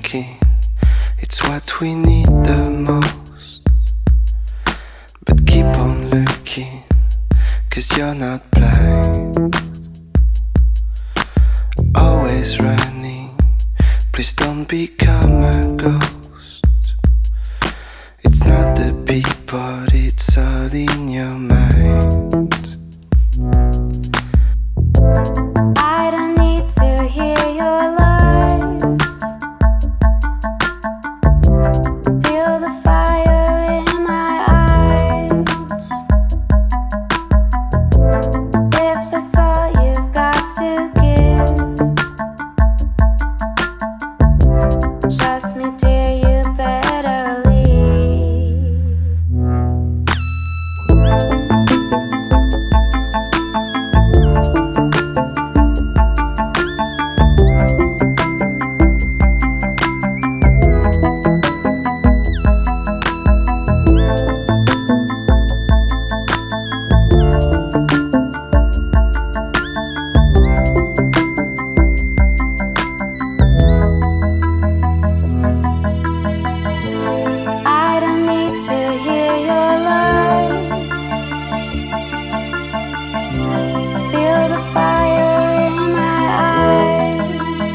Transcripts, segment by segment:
drinking, it's what we need the most. But keep on looking, 'cause you're not blind. Always running, please don't become a ghost. It's not the beat, it's all in your mind. I don't need to hear your lies. Feel the fire in my eyes. If that's all you've got to give, trust me, dear, you better leave. I don't need to hear your lies. Feel the fire in my eyes.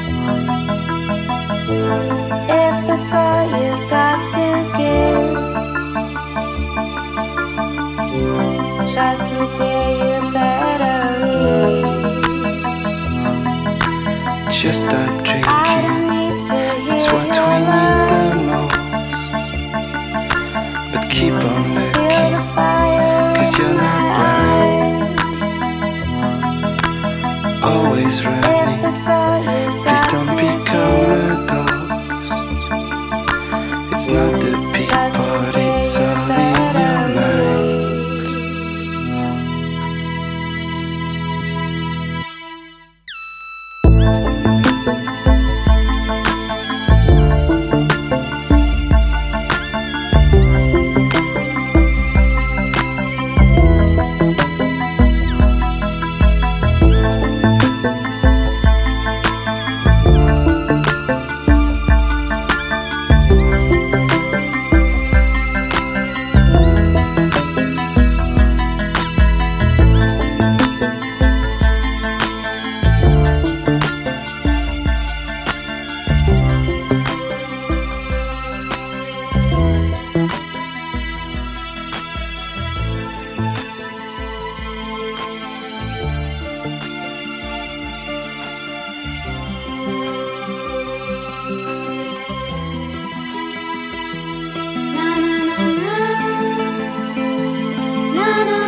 If that's all you've got to give, trust me, dear, you better leave. Just stop I drinking, don't need to hear it's what your we need the lies. most. But keep on Feel the looking, fire 'cause in you're not my blind. eyes. Always If running, that's all you've please got don't to become a give, ghost. It's not the beat, trust me, dear, it's you all in your better mind. leave. Na na na na, na na.